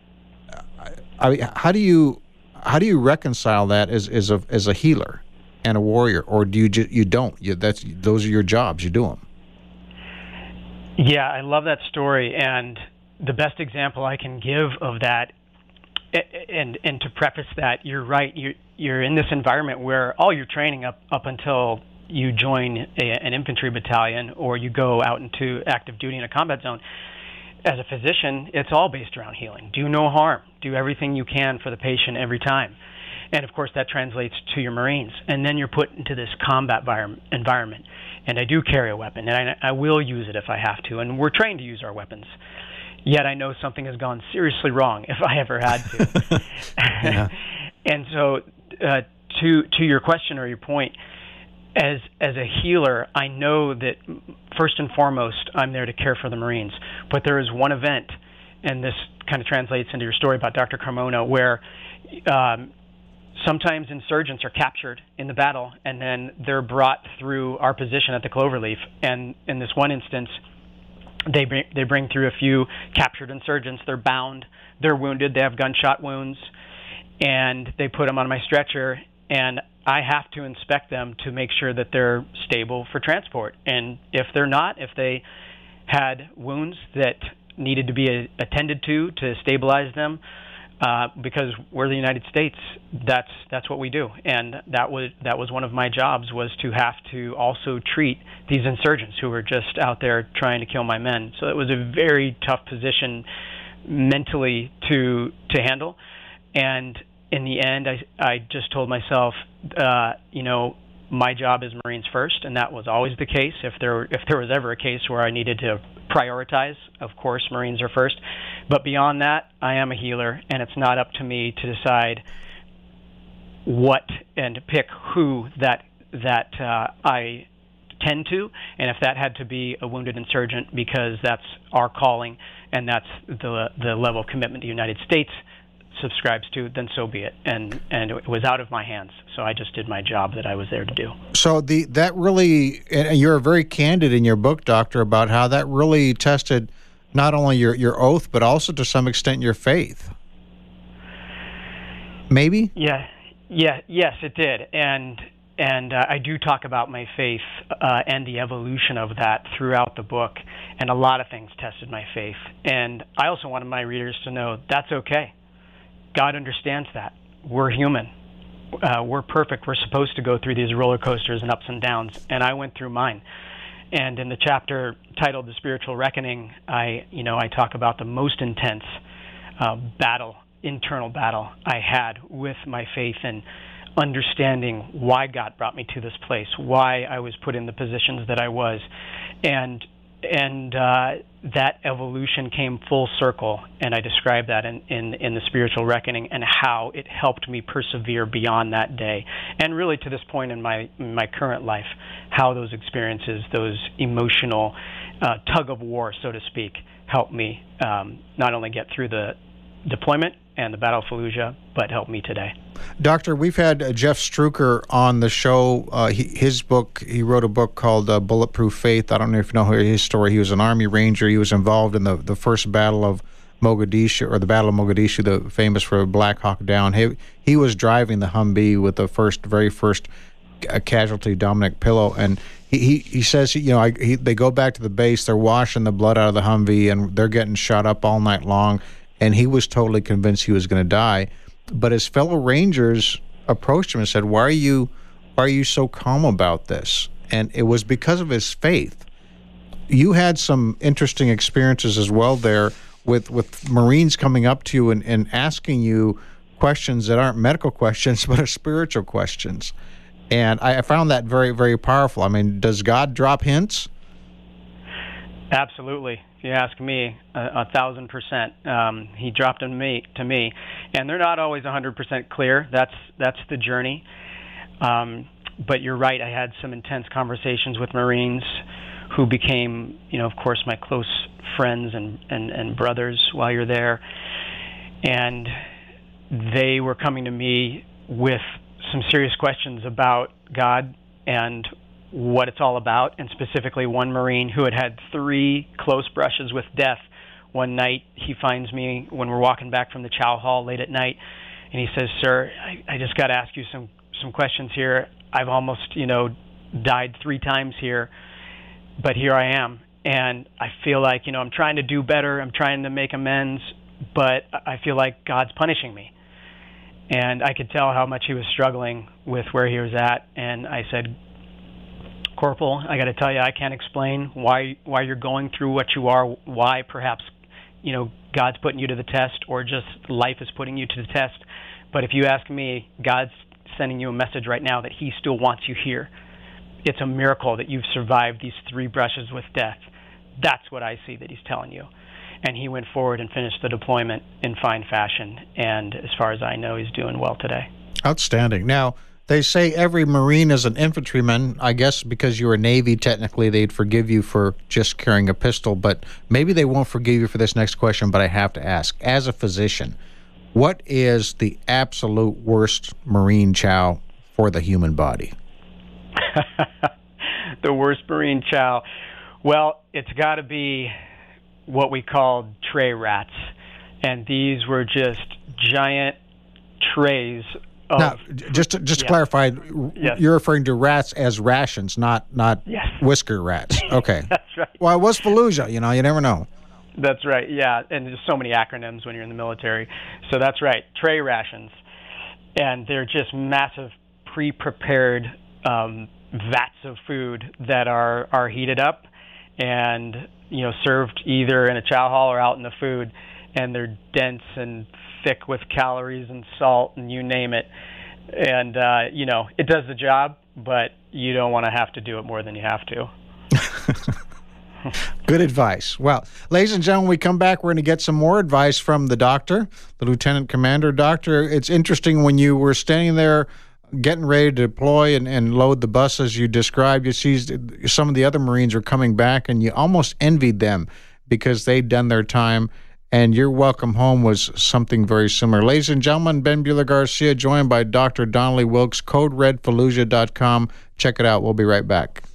I mean, how do you how do you reconcile that as as a as a healer and a warrior, or do you ju- you don't? You, that's those are your jobs. You do them. Yeah, I love that story, and the best example I can give of that, and and to preface that, you're right. You you're in this environment where all your training up up until you join a, an infantry battalion or you go out into active duty in a combat zone. As a physician, it's all based around healing. Do no harm. Do everything you can for the patient every time. And, of course, that translates to your Marines. And then you're put into this combat environment. And I do carry a weapon, and I, I will use it if I have to. And we're trained to use our weapons. Yet I know something has gone seriously wrong if I ever had to. Yeah. And so uh, to to your question or your point, As as a healer, I know that first and foremost, I'm there to care for the Marines. But there is one event, and this kind of translates into your story about Doctor Carmona, where um, sometimes insurgents are captured in the battle, and then they're brought through our position at the Cloverleaf. And in this one instance, they bring, they bring through a few captured insurgents. They're bound, they're wounded, they have gunshot wounds, and they put them on my stretcher, and I have to inspect them to make sure that they're stable for transport. And if they're not, if they had wounds that needed to be attended to to stabilize them, uh, because we're the United States, that's that's what we do. And that was that was one of my jobs, was to have to also treat these insurgents who were just out there trying to kill my men. So it was a very tough position mentally to to handle. And in the end, I, I just told myself, uh, you know, my job is Marines first, and that was always the case. If there if there was ever a case where I needed to prioritize, of course, Marines are first. But beyond that, I am a healer, and it's not up to me to decide what and pick who that that uh, I tend to, and if that had to be a wounded insurgent because that's our calling and that's the the level of commitment the United States subscribes to, then so be it. And and it was out of my hands, so I just did my job that I was there to do. So the that really, and you're very candid in your book, Doctor, about how that really tested not only your, your oath, but also to some extent your faith. Maybe? Yeah, yeah, yes, it did. And and uh, I do talk about my faith uh, and the evolution of that throughout the book, and a lot of things tested my faith. And I also wanted my readers to know that's okay. God understands that. We're human. Uh, we're perfect. We're supposed to go through these roller coasters and ups and downs, and I went through mine. And in the chapter titled "The Spiritual Reckoning," I, you know, I talk about the most intense uh, battle, internal battle I had with my faith and understanding why God brought me to this place, why I was put in the positions that I was, and and uh, that evolution came full circle, and I describe that in, in, in The Spiritual Reckoning and how it helped me persevere beyond that day. And really to this point in my in my current life, how those experiences, those emotional uh, tug of war, so to speak, helped me um, not only get through the deployment and the Battle of Fallujah, but helped me today. Doctor, we've had uh, Jeff Struker on the show. Uh, he, his book, he wrote a book called uh, Bulletproof Faith. I don't know if you know his story. He was an Army Ranger. He was involved in the, the first battle of Mogadishu, or the Battle of Mogadishu, the famous for Black Hawk Down. He, he was driving the Humvee with the first, very first uh, casualty, Dominic Pillow, and he, he, he says, you know, I, he, they go back to the base, they're washing the blood out of the Humvee, and they're getting shot up all night long, and he was totally convinced he was going to die. But his fellow Rangers approached him and said, why are you why are you so calm about this? And it was because of his faith. You had some interesting experiences as well there with, with Marines coming up to you and, and asking you questions that aren't medical questions, but are spiritual questions. And I found that very, very powerful. I mean, does God drop hints? Absolutely. If you ask me, a, a thousand percent. Um, he dropped them to me, to me, and they're not always a hundred percent clear. That's that's the journey. Um, but you're right. I had some intense conversations with Marines who became, you know, of course, my close friends and, and, and brothers while you're there, and they were coming to me with some serious questions about God and what it's all about, and specifically one Marine who had had three close brushes with death. One night he finds me when we're walking back from the chow hall late at night, and he says, sir, I, I just got to ask you some, some questions here. I've almost, you know, died three times here, but here I am. And I feel like, you know, I'm trying to do better. I'm trying to make amends, but I feel like God's punishing me. And I could tell how much he was struggling with where he was at. And I said, Corporal, I got to tell you, I can't explain why why you're going through what you are, why perhaps, you know, God's putting you to the test, or just life is putting you to the test. But if you ask me, God's sending you a message right now that he still wants you here. It's a miracle that you've survived these three brushes with death. That's what I see that he's telling you. And he went forward and finished the deployment in fine fashion. And as far as I know, he's doing well today. Outstanding. Now, they say every Marine is an infantryman. I guess because you were Navy, technically they'd forgive you for just carrying a pistol, but maybe they won't forgive you for this next question, but I have to ask. As a physician, what is the absolute worst Marine chow for the human body? The worst Marine chow. Well, it's got to be what we call tray rats. And these were just giant trays. Of, now, just to, just to yeah. clarify, yes. You're referring to rats as rations, not not yes. whisker rats. Okay. That's right. Well, it was Fallujah, you know, you never know. That's right, yeah. And there's so many acronyms when you're in the military. So that's right, tray rations. And they're just massive pre-prepared um, vats of food that are, are heated up and, you know, served either in a chow hall or out in the food. And they're dense and thick with calories and salt and you name it. And, uh, you know, it does the job, but you don't want to have to do it more than you have to. Good advice. Well, ladies and gentlemen, when we come back, we're going to get some more advice from the doctor, the lieutenant commander. Doctor, it's interesting when you were standing there getting ready to deploy and, and load the buses you described, you see some of the other Marines are coming back, and you almost envied them because they'd done their time, and your welcome home was something very similar. Ladies and gentlemen, Ben Buehler-Garcia, joined by Doctor Donnelly Wilkes, code red fallujah dot com. Check it out. We'll be right back.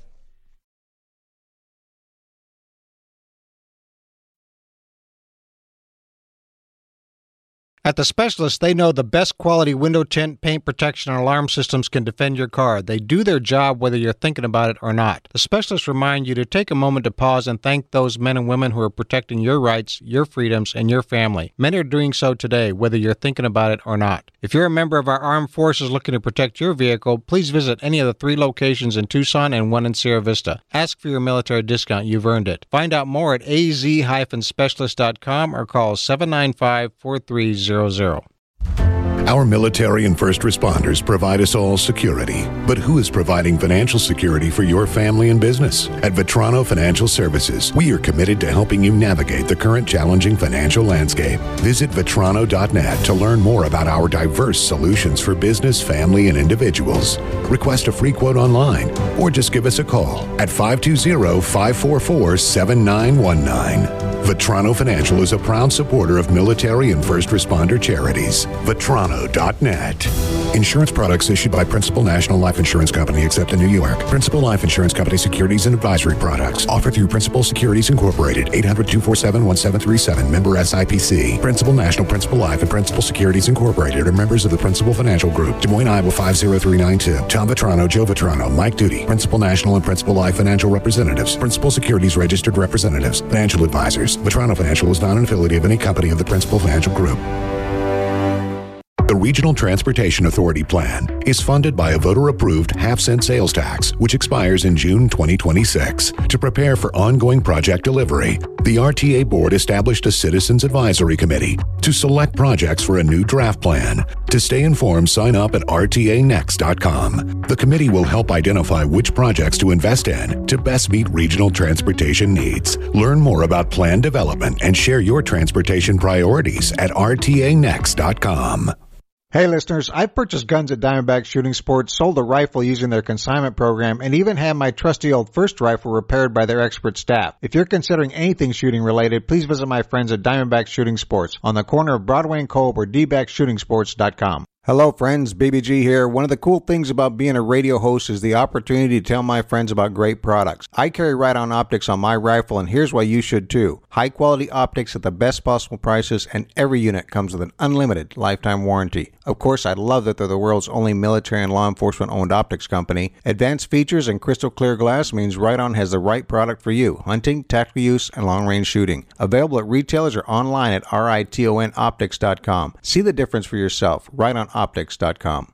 At The Specialist, they know the best quality window tint, paint protection, and alarm systems can defend your car. They do their job whether you're thinking about it or not. The Specialists remind you to take a moment to pause and thank those men and women who are protecting your rights, your freedoms, and your family. Many are doing so today, whether you're thinking about it or not. If you're a member of our armed forces looking to protect your vehicle, please visit any of the three locations in Tucson and one in Sierra Vista. Ask for your military discount. You've earned it. Find out more at a z dash specialist dot com or call seven nine five, four three zero zero. Our military and first responders provide us all security. But who is providing financial security for your family and business? At Vetrano Financial Services, we are committed to helping you navigate the current challenging financial landscape. Visit vetrano dot net to learn more about our diverse solutions for business, family, and individuals. Request a free quote online or just give us a call at five two zero, five four four, seven nine one nine. Vetrano Financial is a proud supporter of military and first responder charities. Vetrano dot net. Insurance products issued by Principal National Life Insurance Company, except in New York. Principal Life Insurance Company securities and advisory products offered through Principal Securities Incorporated. eight hundred, two four seven, one seven three seven. Member S I P C. Principal National, Principal Life, and Principal Securities Incorporated are members of the Principal Financial Group. Des Moines, Iowa five zero three nine two. Tom Vetrano, Joe Vetrano, Mike Duty. Principal National and Principal Life Financial Representatives. Principal Securities Registered Representatives. Financial Advisors. Vetrano Financial is not an affiliate of any company of the Principal Financial Group. The Regional Transportation Authority Plan is funded by a voter-approved half-cent sales tax, which expires in June twenty twenty-six. To prepare for ongoing project delivery, the R T A Board established a Citizens Advisory Committee to select projects for a new draft plan. To stay informed, sign up at R T A next dot com. The committee will help identify which projects to invest in to best meet regional transportation needs. Learn more about plan development and share your transportation priorities at R T A next dot com. Hey listeners, I've purchased guns at Diamondback Shooting Sports, sold a rifle using their consignment program, and even had my trusty old first rifle repaired by their expert staff. If you're considering anything shooting related, please visit my friends at Diamondback Shooting Sports on the corner of Broadway and Kolb or d back shooting sports dot com. Hello friends, B B G here. One of the cool things about being a radio host is the opportunity to tell my friends about great products. I carry Right-On Optics on my rifle, and here's why you should too. High quality optics at the best possible prices, and every unit comes with an unlimited lifetime warranty. Of course, I love that they're the world's only military and law enforcement owned optics company. Advanced features and crystal clear glass means Right-On has the right product for you. Hunting, tactical use, and long range shooting. Available at retailers or online at riton optics dot com. See the difference for yourself. Right-On optics dot com.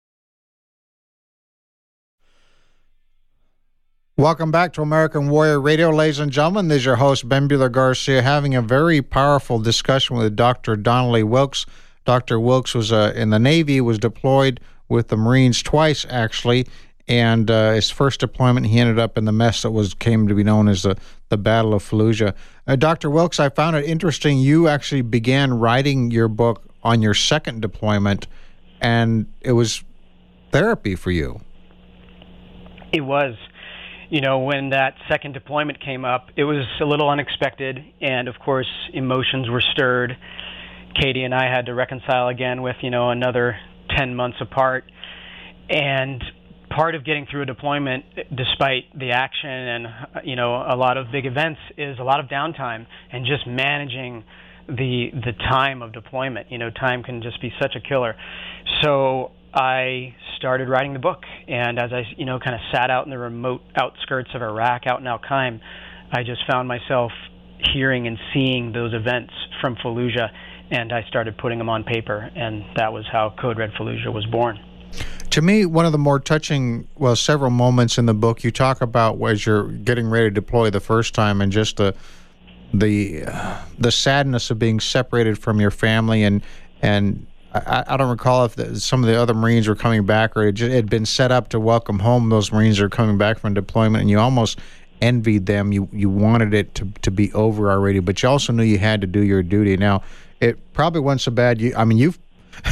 Welcome back to American Warrior Radio, ladies and gentlemen. This is your host, Ben Buehler-Garcia, having a very powerful discussion with Doctor Donnelly Wilkes. Doctor Wilkes was uh, in the Navy, was deployed with the Marines twice, actually, and uh, his first deployment, he ended up in the mess that was came to be known as the, the Battle of Fallujah. Uh, Doctor Wilkes, I found it interesting. You actually began writing your book on your second deployment, and it was therapy for you. It was. You know, when that second deployment came up, it was a little unexpected, and of course, emotions were stirred. Katie and I had to reconcile again with, you know, another ten months apart. And part of getting through a deployment, despite the action and, you know, a lot of big events, is a lot of downtime and just managing the the time of deployment. You know, time can just be such a killer. So I started writing the book, and as I, you know, kind of sat out in the remote outskirts of Iraq, out in Al-Qaim, I just found myself hearing and seeing those events from Fallujah, and I started putting them on paper, and that was how Code Red Fallujah was born. To me, one of the more touching, well, several moments in the book, you talk about as you're getting ready to deploy the first time, and just the the uh, the sadness of being separated from your family, and And I, I don't recall if the, some of the other Marines were coming back, or it had been set up to welcome home those Marines that are coming back from deployment, and you almost envied them. You you wanted it to, to be over already, but you also knew you had to do your duty. Now, it probably wasn't so bad. You, I mean, you've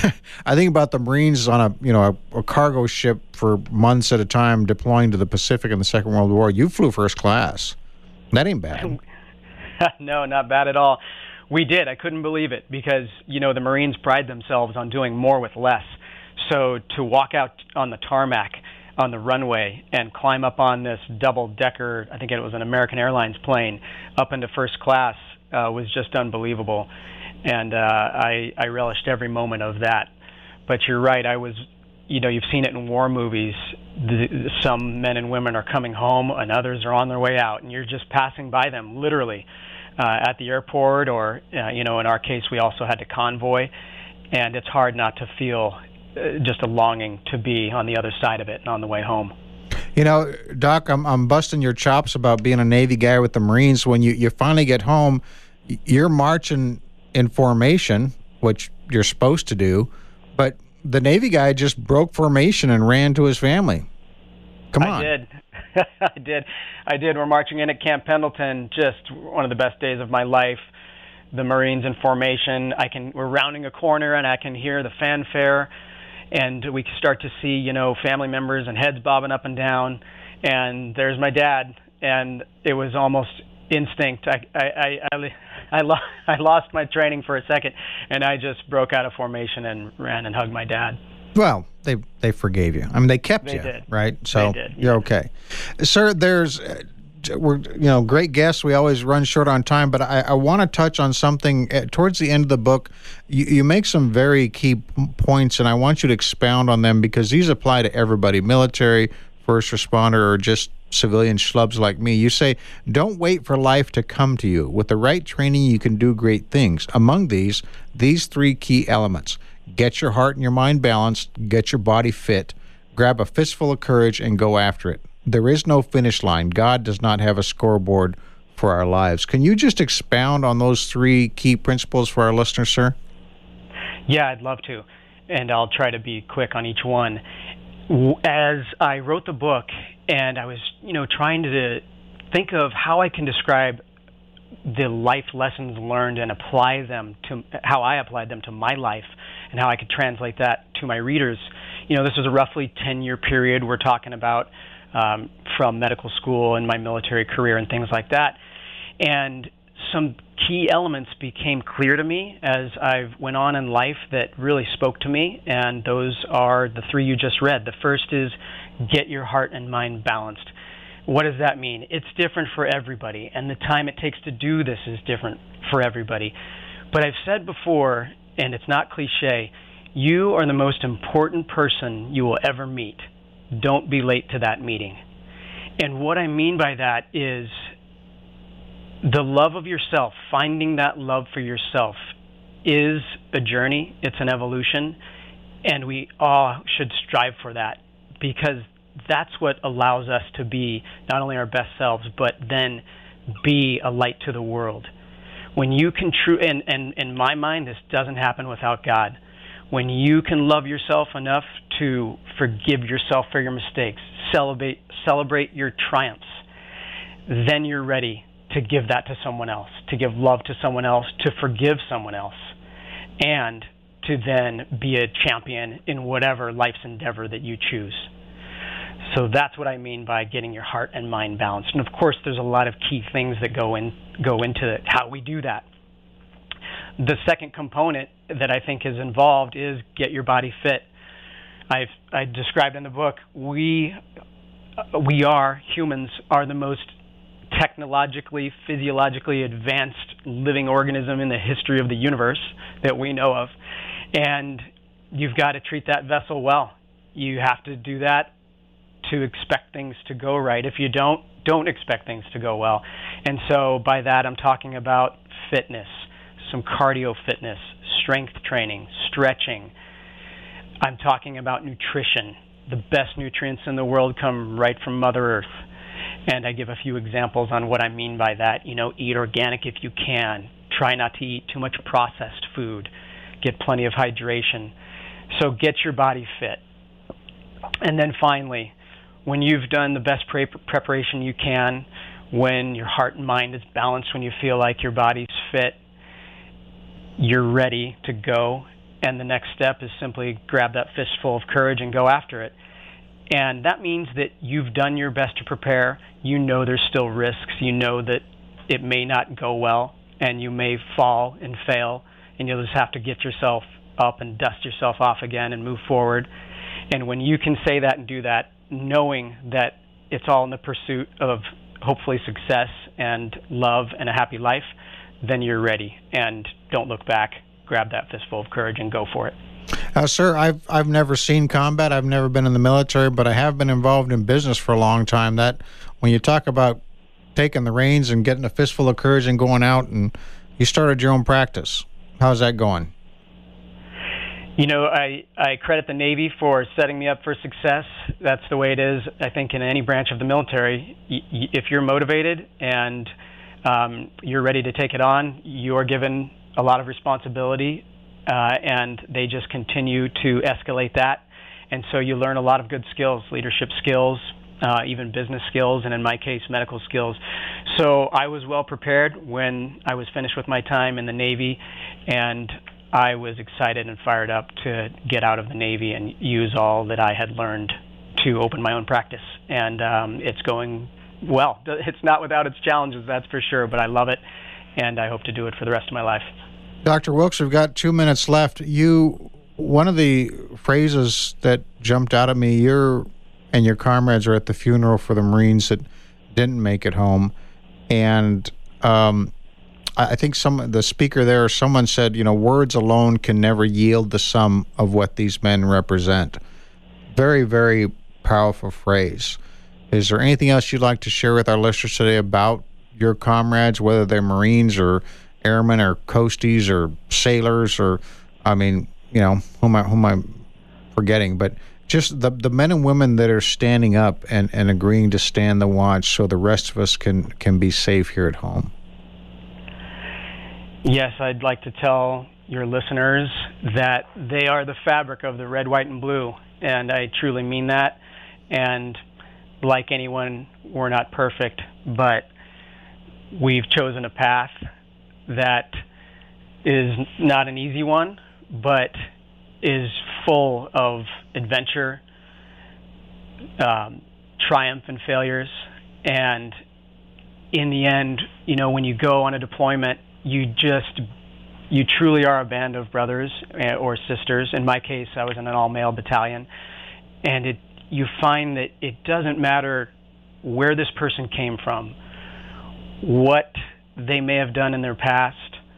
I think about the Marines on a you know a, a cargo ship for months at a time deploying to the Pacific in the Second World War. You flew first class. That ain't bad. No, not bad at all. We did. I couldn't believe it because, you know, the Marines pride themselves on doing more with less. So to walk out on the tarmac on the runway and climb up on this double-decker, I think it was an American Airlines plane, up into first class uh, was just unbelievable. And uh, I, I relished every moment of that. But you're right. I was, you know, you've seen it in war movies. The, some men and women are coming home and others are on their way out, and you're just passing by them, literally. Uh, at the airport, or, uh, you know, in our case, we also had to convoy, and it's hard not to feel uh, just a longing to be on the other side of it and on the way home. You know, Doc, I'm, I'm busting your chops about being a Navy guy with the Marines. When you, you finally get home, you're marching in formation, which you're supposed to do, but the Navy guy just broke formation and ran to his family. Come on. I did. I did. I did. We're marching in at Camp Pendleton, just one of the best days of my life. The Marines in formation. I can. We're rounding a corner, and I can hear the fanfare, and we start to see, you know, family members and heads bobbing up and down. And there's my dad, and it was almost instinct. I, I, I, I, I, lo- I lost my training for a second, and I just broke out of formation and ran and hugged my dad. Well, they they forgave you. I mean, they kept they you, did. right? So they did, yeah. You're okay, sir. There's, uh, we're you know great guests. We always run short on time, but I, I want to touch on something uh, towards the end of the book. You, you make some very key p- points, and I want you to expound on them because these apply to everybody: military, first responder, or just civilian schlubs like me. You say, don't wait for life to come to you. With the right training, you can do great things. Among these, these three key elements. Get your heart and your mind balanced, get your body fit, grab a fistful of courage, and go after it. There is no finish line. God does not have a scoreboard for our lives. Can you just expound on those three key principles for our listeners, sir? Yeah, I'd love to, and I'll try to be quick on each one. As I wrote the book, and I was, you know, trying to think of how I can describe the life lessons learned and apply them to how I applied them to my life and how I could translate that to my readers. You know, this was a roughly ten-year period we're talking about um, from medical school and my military career and things like that. And some key elements became clear to me as I went on in life that really spoke to me, and those are the three you just read. The first is get your heart and mind balanced. What does that mean? It's different for everybody, and the time it takes to do this is different for everybody. But I've said before, and it's not cliche, you are the most important person you will ever meet. Don't be late to that meeting. And what I mean by that is the love of yourself, finding that love for yourself is a journey. It's an evolution, and we all should strive for that because that's what allows us to be not only our best selves, but then be a light to the world. When you can true, and, and in my mind, this doesn't happen without God. When you can love yourself enough to forgive yourself for your mistakes, celebrate celebrate your triumphs, then you're ready to give that to someone else, to give love to someone else, to forgive someone else, and to then be a champion in whatever life's endeavor that you choose. So that's what I mean by getting your heart and mind balanced. And of course, there's a lot of key things that go in go into how we do that. The second component that I think is involved is get your body fit. I've I described in the book, we we are, humans, are the most technologically, physiologically advanced living organism in the history of the universe that we know of. And you've got to treat that vessel well. You have to do that to expect things to go right. If you don't, don't expect things to go well. And so by that, I'm talking about fitness, some cardio fitness, strength training, stretching. I'm talking about nutrition. The best nutrients in the world come right from Mother Earth. And I give a few examples on what I mean by that. You know, eat organic if you can. Try not to eat too much processed food. get plenty of hydration. So get your body fit. And then finally, when you've done the best pre- preparation you can, when your heart and mind is balanced, when you feel like your body's fit, you're ready to go. And the next step is simply grab that fistful of courage and go after it. And that means that you've done your best to prepare. You know there's still risks. You know that it may not go well, and you may fall and fail, and you'll just have to get yourself up and dust yourself off again and move forward. And when you can say that and do that, knowing that it's all in the pursuit of hopefully success and love and a happy life, then you're ready. And don't look back. Grab that fistful of courage and go for it. Uh, sir, I've I've never seen combat. I've never been in the military, but I have been involved in business for a long time. That when you talk about taking the reins and getting a fistful of courage and going out, and you started your own practice. How's that going? You know, I, I credit the Navy for setting me up for success. That's the way it is, I think, in any branch of the military. Y- y- if you're motivated and um, you're ready to take it on, you're given a lot of responsibility, uh, and they just continue to escalate that. And so you learn a lot of good skills, leadership skills, uh, even business skills, and in my case, medical skills. So I was well prepared when I was finished with my time in the Navy, and I was excited and fired up to get out of the Navy and use all that I had learned to open my own practice. And um, it's going well. It's not without its challenges, that's for sure, but I love it, and I hope to do it for the rest of my life. Doctor Wilkes, we've got two minutes left. You, one of the phrases that jumped out at me, you're and your comrades are at the funeral for the Marines that didn't make it home, and um, I think some the speaker there, someone said, you know, words alone can never yield the sum of what these men represent. Very, very powerful phrase. Is there anything else you'd like to share with our listeners today about your comrades, whether they're Marines or airmen or coasties or sailors or, I mean, you know, who am I, who am I forgetting? But just the the men and women that are standing up and, and agreeing to stand the watch so the rest of us can, can be safe here at home. Yes, I'd like to tell your listeners that they are the fabric of the red, white, and blue, and I truly mean that. And like anyone, we're not perfect, but we've chosen a path that is not an easy one, but is full of adventure, um, triumph, and failures. And in the end, you know, when you go on a deployment, you just, you truly are a band of brothers or sisters. In my case, I was in an all-male battalion. And it, you find that it doesn't matter where this person came from, what they may have done in their past,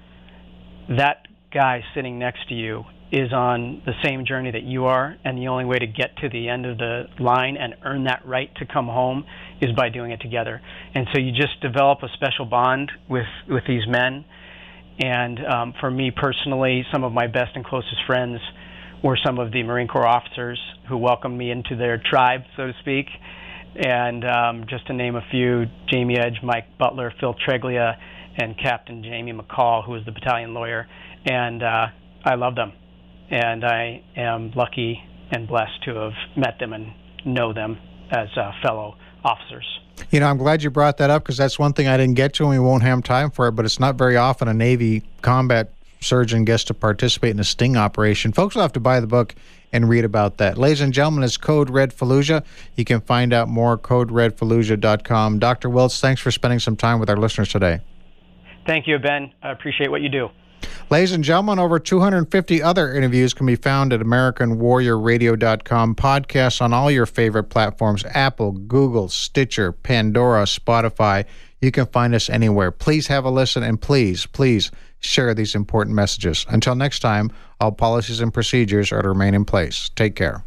that guy sitting next to you is on the same journey that you are, and the only way to get to the end of the line and earn that right to come home is by doing it together. And so you just develop a special bond with, with these men. And um, for me personally, some of my best and closest friends were some of the Marine Corps officers who welcomed me into their tribe, so to speak. And um, just to name a few, Jamie Edge, Mike Butler, Phil Treglia, and Captain Jamie McCall, who was the battalion lawyer. And uh, I love them. And I am lucky and blessed to have met them and know them as uh, fellow officers. You know, I'm glad you brought that up because that's one thing I didn't get to and we won't have time for it, but it's not very often a Navy combat surgeon gets to participate in a sting operation. Folks will have to buy the book and read about that. Ladies and gentlemen, it's Code Red Fallujah. You can find out more at code red fallujah dot com. Doctor Wilkes, thanks for spending some time with our listeners today. Thank you, Ben. I appreciate what you do. Ladies and gentlemen, over two hundred fifty other interviews can be found at American Warrior Radio dot com. Podcasts on all your favorite platforms, Apple, Google, Stitcher, Pandora, Spotify. You can find us anywhere. Please have a listen, and please, please share these important messages. Until next time, all policies and procedures are to remain in place. Take care.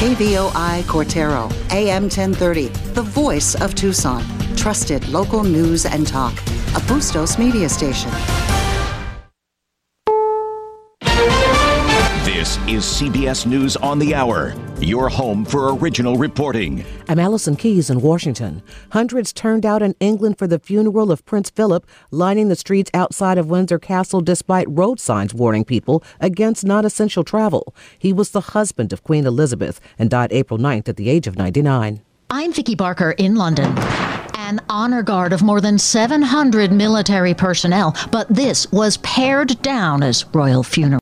K V O I Cortero, A M ten thirty, the voice of Tucson. Trusted local news and talk. A Bustos media station. This is C B S News on the Hour, your home for original reporting. I'm Allison Keyes in Washington. Hundreds turned out in England for the funeral of Prince Philip, lining the streets outside of Windsor Castle despite road signs warning people against non-essential travel. He was the husband of Queen Elizabeth and died April ninth at the age of ninety-nine. I'm Vicki Barker in London. An honor guard of more than seven hundred military personnel, but this was pared down as royal funeral.